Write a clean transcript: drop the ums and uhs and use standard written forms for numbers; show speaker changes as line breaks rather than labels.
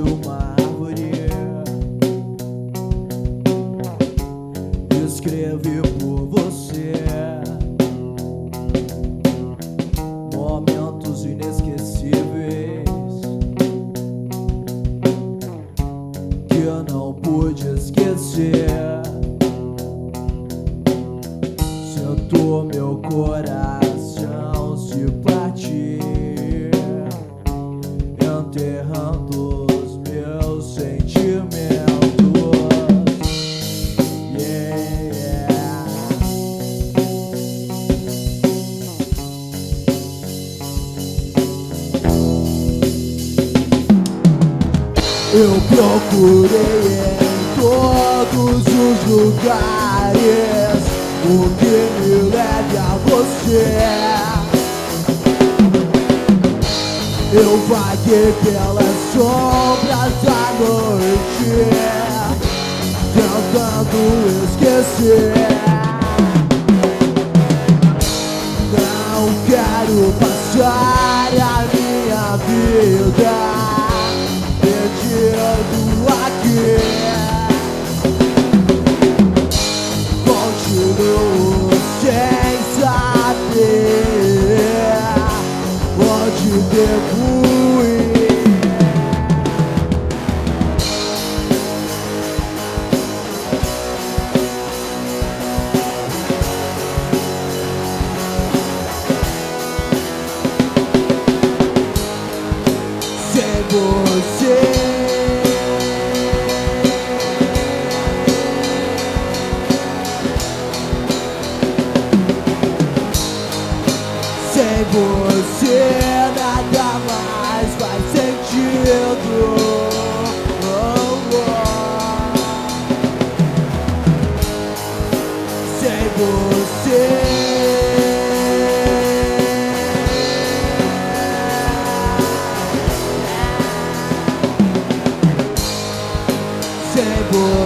uma árvore, escrevi por você momentos inesquecíveis que eu não pude esquecer. Sinto meu coração se partir, enterrando os meus sentimentos. Yeah. Eu procurei em todos os lugares o que me leve a você. Eu vaguei pelas sombras da noite, tentando esquecer. Não quero passar a minha vida perdido aqui. Continuo sem saber onde devo ir. Sem você. Sem você nada mais faz sentido. Sem você. Sem você.